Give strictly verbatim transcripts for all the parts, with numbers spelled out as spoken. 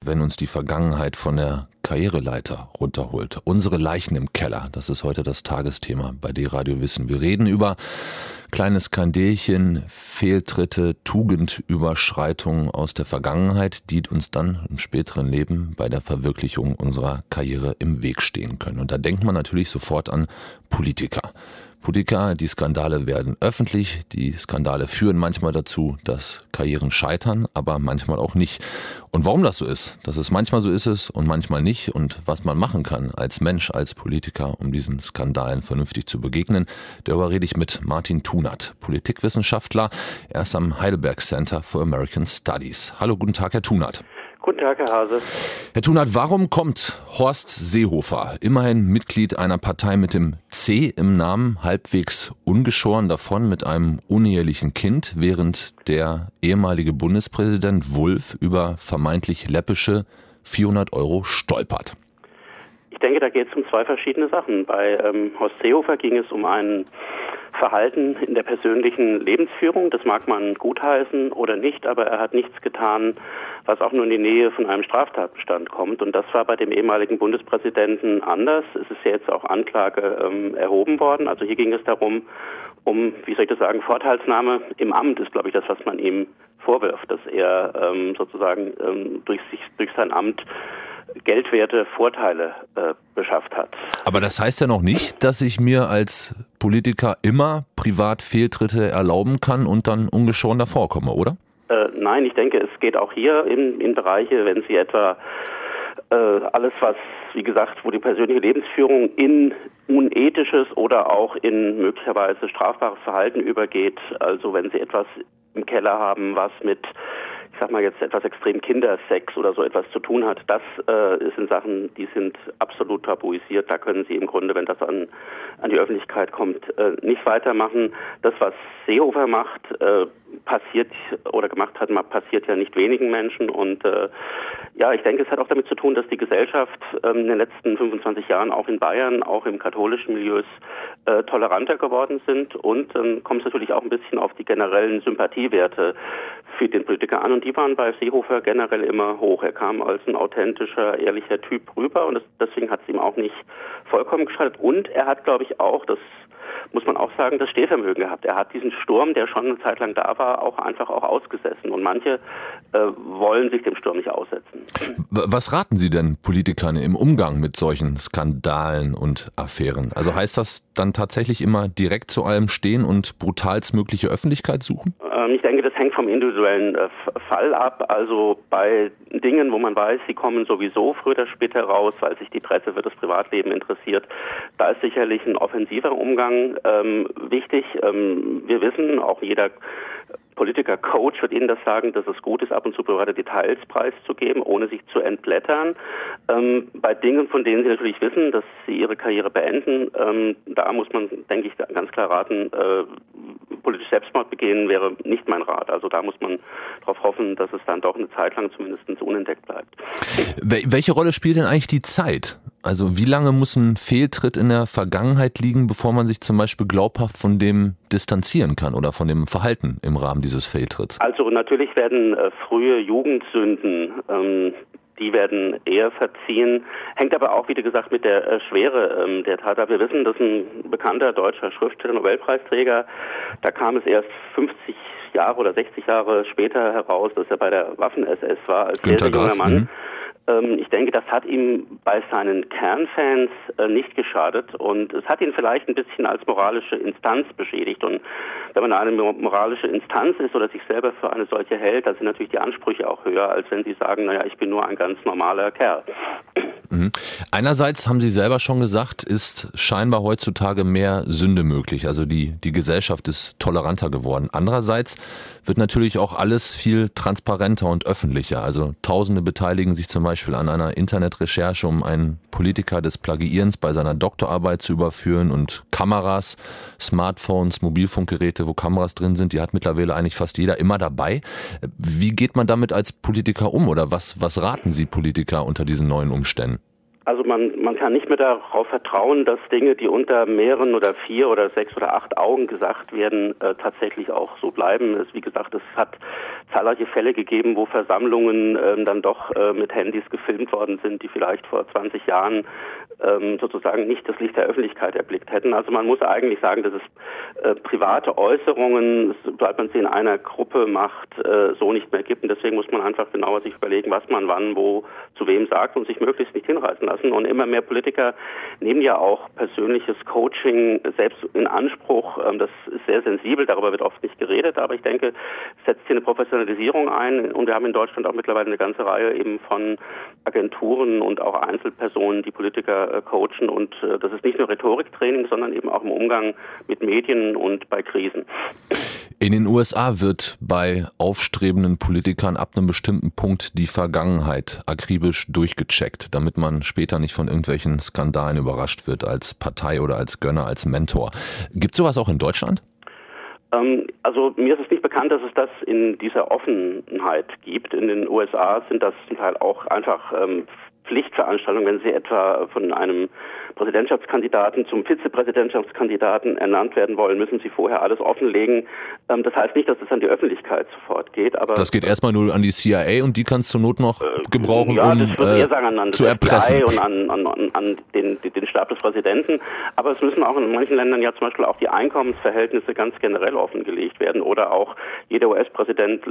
wenn uns die Vergangenheit von der Karriereleiter runterholt. Unsere Leichen im Keller, das ist heute das Tagesthema bei D-Radio Wissen. Wir reden über kleine Skandelchen, Fehltritte, Tugendüberschreitungen aus der Vergangenheit, die uns dann im späteren Leben bei der Verwirklichung unserer Karriere im Weg stehen können. Und da denkt man natürlich sofort an Politiker. Politiker, die Skandale werden öffentlich, die Skandale führen manchmal dazu, dass Karrieren scheitern, aber manchmal auch nicht. Und warum das so ist, dass es manchmal so ist es und manchmal nicht und was man machen kann als Mensch, als Politiker, um diesen Skandalen vernünftig zu begegnen, darüber rede ich mit Martin Thunert, Politikwissenschaftler. Er ist am Heidelberg Center for American Studies. Hallo, guten Tag, Herr Thunert. Guten Tag, Herr Hase. Herr Thunert, warum kommt Horst Seehofer, immerhin Mitglied einer Partei mit dem C im Namen, halbwegs ungeschoren davon mit einem unehelichen Kind, während der ehemalige Bundespräsident Wulff über vermeintlich läppische vierhundert Euro stolpert? Ich denke, da geht es um zwei verschiedene Sachen. Bei ähm, Horst Seehofer ging es um ein Verhalten in der persönlichen Lebensführung. Das mag man gutheißen oder nicht, aber er hat nichts getan, was auch nur in die Nähe von einem Straftatbestand kommt. Und das war bei dem ehemaligen Bundespräsidenten anders. Es ist ja jetzt auch Anklage ähm, erhoben worden. Also hier ging es darum, um, wie soll ich das sagen, Vorteilsnahme im Amt ist, glaube ich, das, was man ihm vorwirft, dass er ähm, sozusagen ähm, durch, sich, durch sein Amt geldwerte Vorteile äh, beschafft hat. Aber das heißt ja noch nicht, dass ich mir als Politiker immer privat Fehltritte erlauben kann und dann ungeschoren davorkomme, oder? Äh, nein, ich denke, es geht auch hier in, in Bereiche, wenn Sie etwa äh, alles, was, wie gesagt, wo die persönliche Lebensführung in unethisches oder auch in möglicherweise strafbares Verhalten übergeht, also wenn Sie etwas im Keller haben, was mit, ich sag mal jetzt etwas extrem Kindersex oder so etwas zu tun hat, das äh, sind Sachen, die sind absolut tabuisiert. Da können Sie im Grunde, wenn das an, an die Öffentlichkeit kommt, äh, nicht weitermachen. Das, was Seehofer macht, äh, passiert oder gemacht hat, passiert ja nicht wenigen Menschen. Und äh, ja, ich denke, es hat auch damit zu tun, dass die Gesellschaft äh, in den letzten fünfundzwanzig Jahren auch in Bayern, auch im katholischen Milieus äh, toleranter geworden sind. Und dann ähm, kommt es natürlich auch ein bisschen auf die generellen Sympathiewerte für den Politiker an. Und die waren bei Seehofer generell immer hoch. Er kam als ein authentischer, ehrlicher Typ rüber und das, deswegen hat es ihm auch nicht vollkommen geschadet. Und er hat, glaube ich, auch, das muss man auch sagen, das Stehvermögen gehabt. Er hat diesen Sturm, der schon eine Zeit lang da war, auch einfach auch ausgesessen. Und manche äh, wollen sich dem Sturm nicht aussetzen. Was raten Sie denn Politikern im Umgang mit solchen Skandalen und Affären? Also heißt das dann tatsächlich immer direkt zu allem stehen und brutalstmögliche Öffentlichkeit suchen? Ähm, ich denke, das hängt vom individuellen äh, Fall ab. Also bei Dingen, wo man weiß, sie kommen sowieso früher oder später raus, weil sich die Presse für das Privatleben interessiert, da ist sicherlich ein offensiver Umgang ähm, wichtig. Ähm, wir wissen, auch jeder Politiker, Coach wird Ihnen das sagen, dass es gut ist, ab und zu private Details preiszugeben, ohne sich zu entblättern. Ähm, bei Dingen, von denen Sie natürlich wissen, dass Sie Ihre Karriere beenden, ähm, da muss man, denke ich, ganz klar raten, äh, politisch Selbstmord begehen wäre nicht mein Rat. Also da muss man darauf hoffen, dass es dann doch eine Zeit lang zumindest unentdeckt bleibt. Welche Rolle spielt denn eigentlich die Zeit? Also wie lange muss ein Fehltritt in der Vergangenheit liegen, bevor man sich zum Beispiel glaubhaft von dem distanzieren kann oder von dem Verhalten im Rahmen dieses Fehltritts? Also natürlich werden äh, frühe Jugendsünden, ähm, die werden eher verziehen, hängt aber auch, wie gesagt, mit der äh, Schwere ähm, der Tat ab. Wir wissen, dass ein bekannter deutscher Schriftsteller, Nobelpreisträger, da kam es erst fünfzig Jahre oder sechzig Jahre später heraus, dass er bei der Waffen-S S war, als sehr, sehr junger Mann. Mhm. Ich denke, das hat ihm bei seinen Kernfans äh, nicht geschadet und es hat ihn vielleicht ein bisschen als moralische Instanz beschädigt. Und wenn man eine moralische Instanz ist oder sich selber für eine solche hält, dann sind natürlich die Ansprüche auch höher, als wenn Sie sagen, naja, ich bin nur ein ganz normaler Kerl. Mhm. Einerseits haben Sie selber schon gesagt, ist scheinbar heutzutage mehr Sünde möglich. Also die, die Gesellschaft ist toleranter geworden. Andererseits wird natürlich auch alles viel transparenter und öffentlicher. Also Tausende beteiligen sich zum Beispiel an einer Internetrecherche, um einen Politiker des Plagiierens bei seiner Doktorarbeit zu überführen, und Kameras, Smartphones, Mobilfunkgeräte, wo Kameras drin sind, die hat mittlerweile eigentlich fast jeder immer dabei. Wie geht man damit als Politiker um oder was, was raten Sie Politiker unter diesen neuen Umständen? Also man, man kann nicht mehr darauf vertrauen, dass Dinge, die unter mehreren oder vier oder sechs oder acht Augen gesagt werden, äh, tatsächlich auch so bleiben. Es, wie gesagt, es hat zahlreiche Fälle gegeben, wo Versammlungen äh, dann doch äh, mit Handys gefilmt worden sind, die vielleicht vor zwanzig Jahren ähm, sozusagen nicht das Licht der Öffentlichkeit erblickt hätten. Also man muss eigentlich sagen, dass es äh, private Äußerungen, sobald man sie in einer Gruppe macht, äh, so nicht mehr gibt. Und deswegen muss man einfach genauer sich überlegen, was man wann, wo, zu wem sagt und sich möglichst nicht hinreißen lassen. Und immer mehr Politiker nehmen ja auch persönliches Coaching selbst in Anspruch. Ähm, das ist sehr sensibel, darüber wird oft nicht geredet, aber ich denke, es setzt hier eine Professionalisierung ein. Und wir haben in Deutschland auch mittlerweile eine ganze Reihe eben von Agenturen und auch Einzelpersonen, die Politiker äh, coachen. Und äh, das ist nicht nur Rhetoriktraining, sondern eben auch im Umgang mit Medien und bei Krisen. In den U S A wird bei aufstrebenden Politikern ab einem bestimmten Punkt die Vergangenheit akribisch durchgecheckt, damit man später nicht von irgendwelchen Skandalen überrascht wird als Partei oder als Gönner, als Mentor. Gibt es sowas auch in Deutschland? Ähm, also mir ist es nicht bekannt, dass es das in dieser Offenheit gibt. In den U S A sind das zum Teil auch einfach ähm, Pflichtveranstaltungen, wenn Sie etwa von einem Präsidentschaftskandidaten zum Vizepräsidentschaftskandidaten ernannt werden wollen, müssen Sie vorher alles offenlegen. Das heißt nicht, dass es an die Öffentlichkeit sofort geht. Aber das geht erstmal nur an die C I A und die kann es zur Not noch gebrauchen, ja, um das würde äh, eher sagen, an, an zu erpressen. C I A und an, an, an den, den Stab des Präsidenten. Aber es müssen auch in manchen Ländern ja zum Beispiel auch die Einkommensverhältnisse ganz generell offengelegt werden. Oder auch jeder U S-Präsident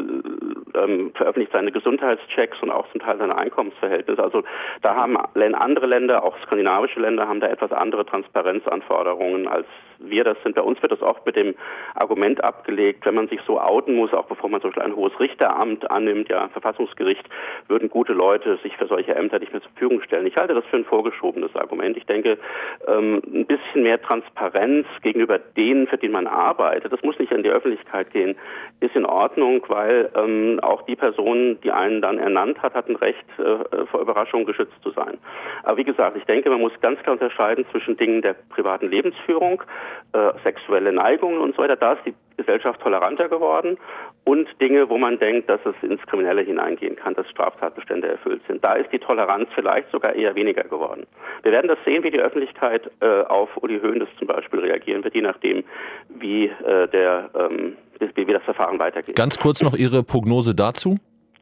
ähm, veröffentlicht seine Gesundheitschecks und auch zum Teil seine Einkommensverhältnisse. Also da haben andere Länder, auch skandinavische Länder, haben da etwas andere Transparenzanforderungen als wir das sind. Bei uns wird das oft mit dem Argument abgelegt, wenn man sich so outen muss, auch bevor man zum Beispiel ein hohes Richteramt annimmt, ja, Verfassungsgericht, würden gute Leute sich für solche Ämter nicht mehr zur Verfügung stellen. Ich halte das für ein vorgeschobenes Argument. Ich denke, ähm, ein bisschen mehr Transparenz gegenüber denen, für die man arbeitet, das muss nicht in die Öffentlichkeit gehen, ist in Ordnung, weil ähm, auch die Person, die einen dann ernannt hat, hat ein Recht, äh, vor Überraschungen geschützt zu sein. Aber wie gesagt, ich denke, man muss ganz klar unterscheiden zwischen Dingen der privaten Lebensführung, äh, sexuelle Neigungen und so weiter. Da ist die Gesellschaft toleranter geworden und Dinge, wo man denkt, dass es ins Kriminelle hineingehen kann, dass Straftatbestände erfüllt sind. Da ist die Toleranz vielleicht sogar eher weniger geworden. Wir werden das sehen, wie die Öffentlichkeit äh, auf Uli Hoeneß zum Beispiel reagieren wird, je nachdem, wie, äh, der, ähm, wie, wie das Verfahren weitergeht. Ganz kurz noch Ihre Prognose dazu?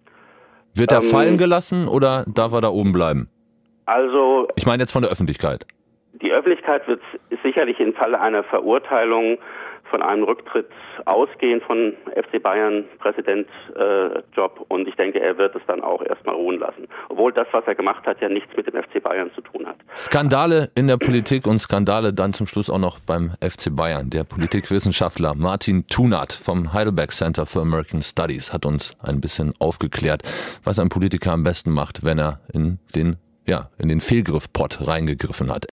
Wird er ähm, fallen gelassen oder darf er da oben bleiben? Also, ich meine jetzt von der Öffentlichkeit. Die Öffentlichkeit wird sicherlich im Falle einer Verurteilung von einem Rücktritt ausgehen von F C Bayern Präsidentjob äh, und ich denke, er wird es dann auch erstmal ruhen lassen. Obwohl das, was er gemacht hat, ja nichts mit dem F C Bayern zu tun hat. Skandale in der Politik und Skandale dann zum Schluss auch noch beim F C Bayern. Der Politikwissenschaftler Martin Thunert vom Heidelberg Center for American Studies hat uns ein bisschen aufgeklärt, was ein Politiker am besten macht, wenn er in den, ja, in den Fehlgriffpott reingegriffen hat.